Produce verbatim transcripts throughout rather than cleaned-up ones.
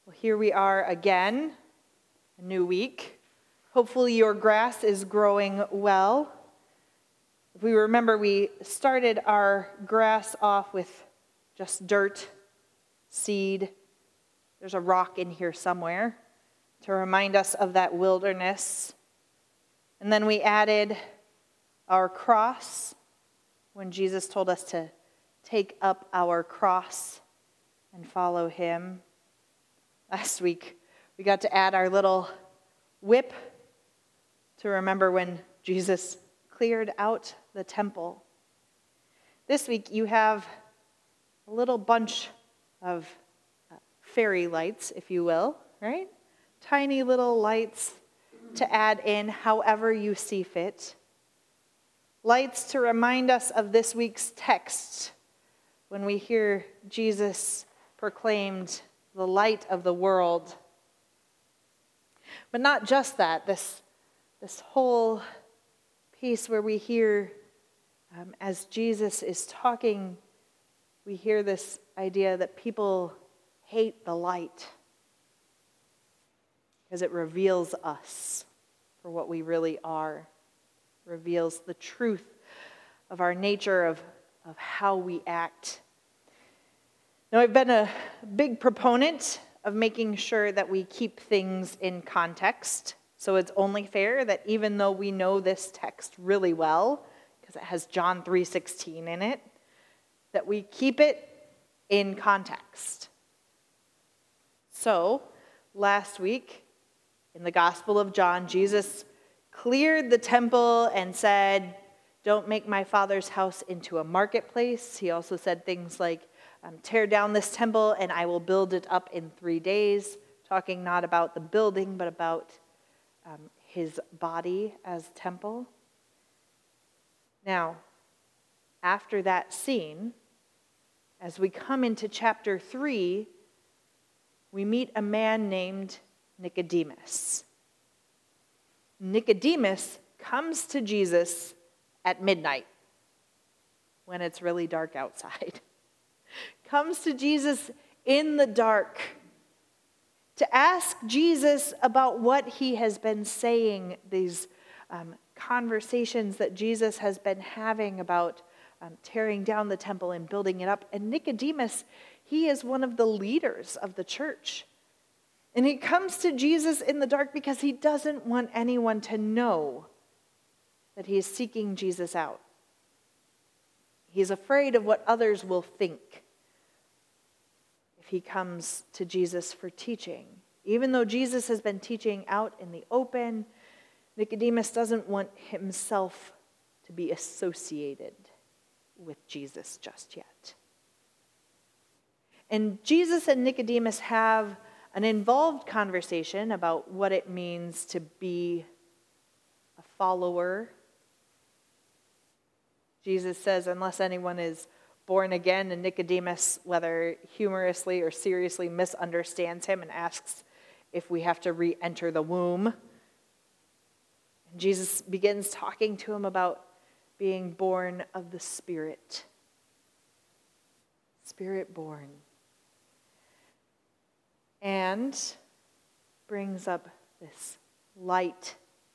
Well, here we are again, a new week. Hopefully your grass is growing well. If we remember, we started our grass off with just dirt, seed. There's a rock in here somewhere to remind us of that wilderness. And then we added our cross when Jesus told us to take up our cross and follow him. Last week, we got to add our little whip to remember when Jesus cleared out the temple. This week, you have a little bunch of fairy lights, if you will, right? Tiny little lights to add in however you see fit. Lights to remind us of this week's text when we hear Jesus proclaimed the light of the world. But not just that, this, this whole piece where we hear, um, as Jesus is talking, we hear this idea that people hate the light because it reveals us for what we really are, reveals the truth of our nature, of, of how we act. Now, I've been a big proponent of making sure that we keep things in context. So it's only fair that even though we know this text really well, because it has John three sixteen in it, that we keep it in context. So, last week, in the Gospel of John, Jesus cleared the temple and said, "Don't make my Father's house into a marketplace." He also said things like, Um, tear down this temple and I will build it up in three days, talking not about the building, but about um, his body as temple. Now, after that scene, as we come into chapter three, we meet a man named Nicodemus. Nicodemus comes to Jesus at midnight when it's really dark outside. Comes to Jesus in the dark to ask Jesus about what he has been saying, these um, conversations that Jesus has been having about um, tearing down the temple and building it up. And Nicodemus, he is one of the leaders of the church. And he comes to Jesus in the dark because he doesn't want anyone to know that he is seeking Jesus out. He's afraid of what others will think if he comes to Jesus for teaching. Even though Jesus has been teaching out in the open, Nicodemus doesn't want himself to be associated with Jesus just yet. And Jesus and Nicodemus have an involved conversation about what it means to be a follower. Jesus says, unless anyone is born again, and Nicodemus, whether humorously or seriously, misunderstands him and asks if we have to re-enter the womb. And Jesus begins talking to him about being born of the Spirit. Spirit born. And brings up this light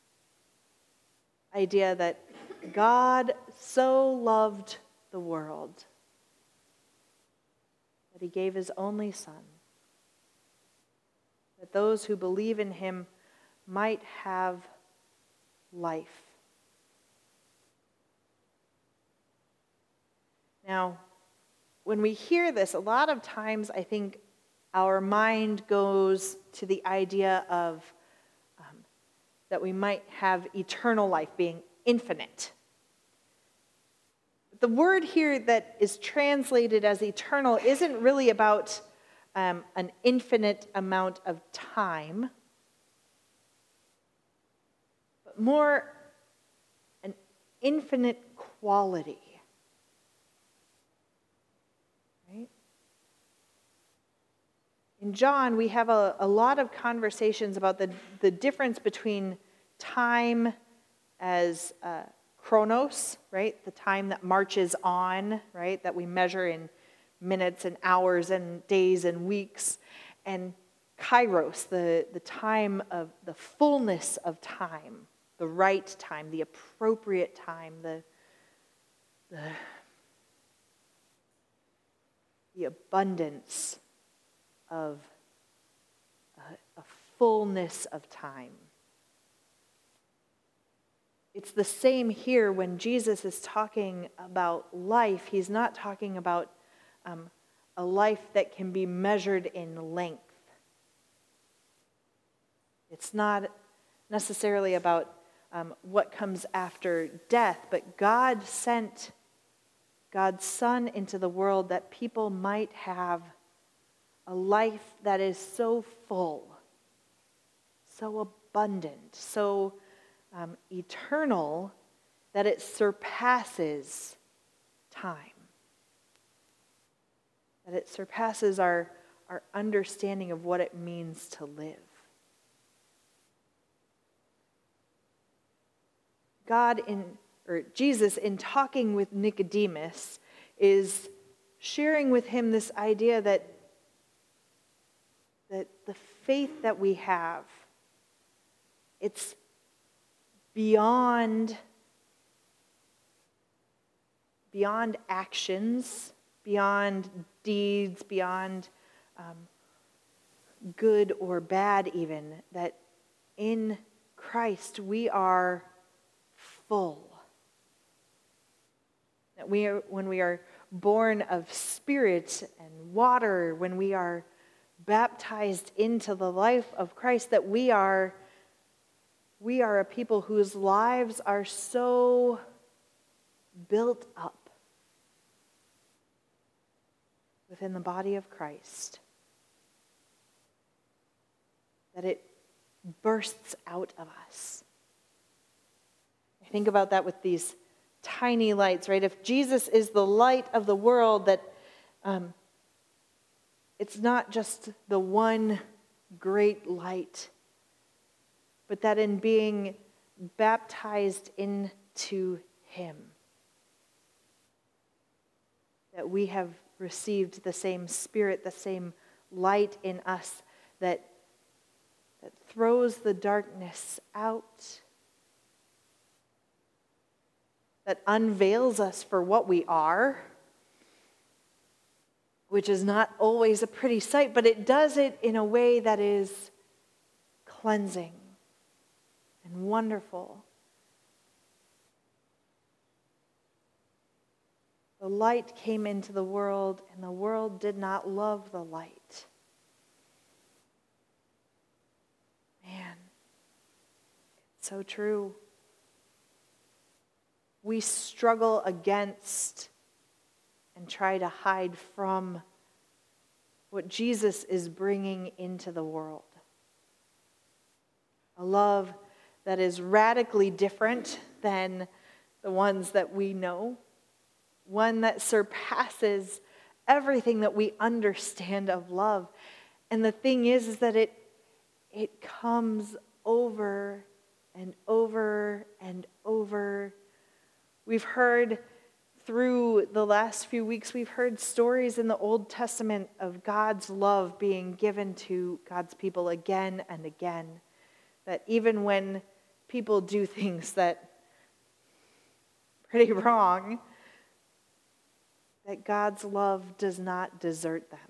idea that God so loved the world that he gave his only Son, that those who believe in him might have life. Now, when we hear this, a lot of times I think our mind goes to the idea of um, that we might have eternal life, being infinite. The word here that is translated as eternal isn't really about um, an infinite amount of time, but more an infinite quality. Right? In John, we have a, a lot of conversations about the, the difference between time as uh, chronos, right? The time that marches on, right? That we measure in minutes and hours and days and weeks. And kairos, the, the time of the fullness of time, the right time, the appropriate time, the, the, the abundance of a, a fullness of time. It's the same here when Jesus is talking about life. He's not talking about um, a life that can be measured in length. It's not necessarily about um, what comes after death, but God sent God's Son into the world that people might have a life that is so full, so abundant, so um, eternal that it surpasses time. That it surpasses our, our understanding of what it means to live. God in, or Jesus in talking with Nicodemus is sharing with him this idea that, that the faith that we have, it's beyond, beyond actions, beyond deeds, beyond um, good or bad even, that in Christ we are full. That we are, when we are born of spirit and water, when we are baptized into the life of Christ, that we are we are a people whose lives are so built up within the body of Christ that it bursts out of us. I think about that with these tiny lights, right? If Jesus is the light of the world, that um, it's not just the one great light, but that in being baptized into Him, that we have received the same Spirit, the same light in us that, that throws the darkness out, that unveils us for what we are, which is not always a pretty sight, but it does it in a way that is cleansing and wonderful. The light came into the world, and the world did not love the light. Man, it's so true. We struggle against and try to hide from what Jesus is bringing into the world. A love that is radically different than the ones that we know. One that surpasses everything that we understand of love. And the thing is, is that it, it comes over and over and over. We've heard through the last few weeks, we've heard stories in the Old Testament of God's love being given to God's people again and again. That even when people do things that are pretty wrong, that God's love does not desert them.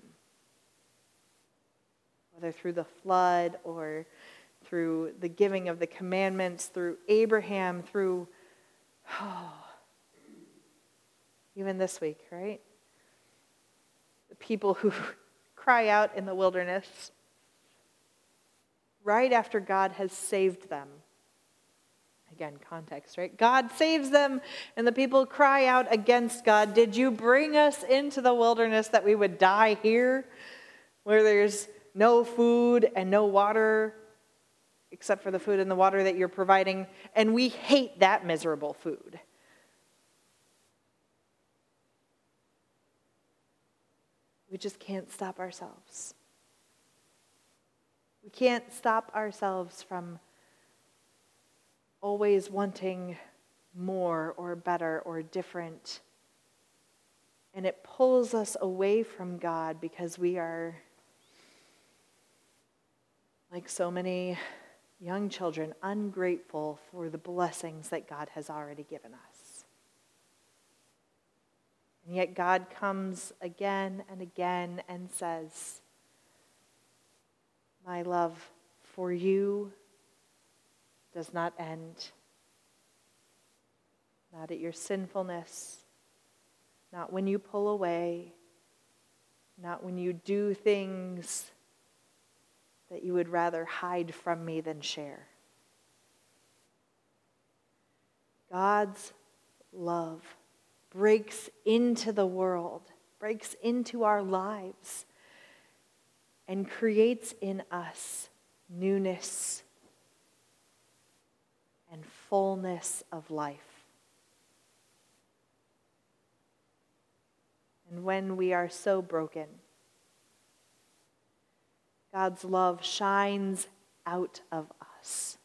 Whether through the flood or through the giving of the commandments, through Abraham, through, oh, even this week, right? The people who cry out in the wilderness right after God has saved them. Again, context, right? God saves them, and the people cry out against God, "Did you bring us into the wilderness that we would die here, where there's no food and no water, except for the food and the water that you're providing, and we hate that miserable food." We just can't stop ourselves. We can't stop ourselves from always wanting more or better or different. And it pulls us away from God because we are like so many young children, ungrateful for the blessings that God has already given us. And yet God comes again and again and says, my love for you does not end. Not at your sinfulness, not when you pull away, not when you do things that you would rather hide from me than share. God's love breaks into the world, breaks into our lives, and creates in us newness and fullness of life. And when we are so broken, God's love shines out of us,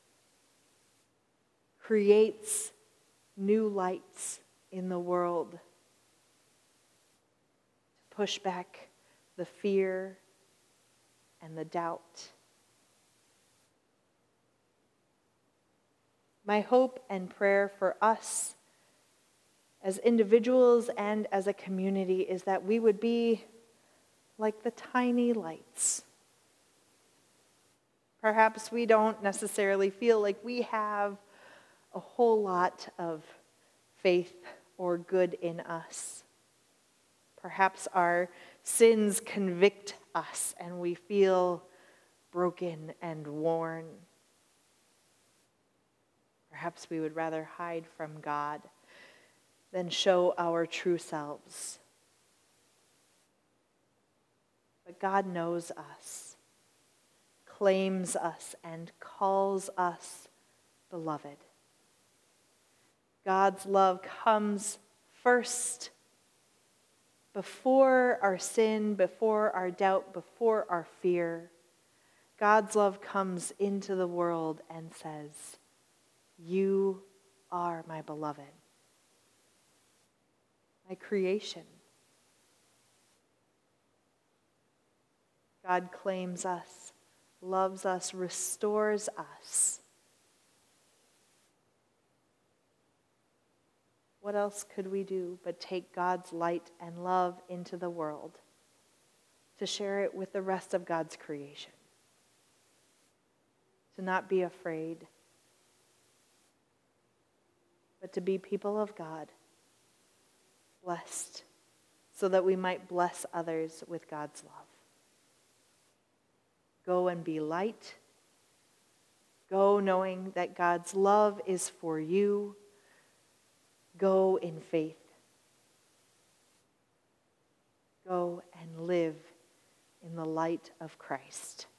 creates new lights in the world to push back the fear and the doubt. My hope and prayer for us as individuals and as a community is that we would be like the tiny lights. Perhaps we don't necessarily feel like we have a whole lot of faith or good in us. Perhaps our sins convict us and we feel broken and worn. Perhaps we would rather hide from God than show our true selves. But God knows us, claims us, and calls us beloved. God's love comes first, before our sin, before our doubt, before our fear. God's love comes into the world and says, you are my beloved, my creation. God claims us, loves us, restores us. What else could we do but take God's light and love into the world to share it with the rest of God's creation? To not be afraid, but to be people of God, blessed, so that we might bless others with God's love. Go and be light. Go knowing that God's love is for you. Go in faith. Go and live in the light of Christ.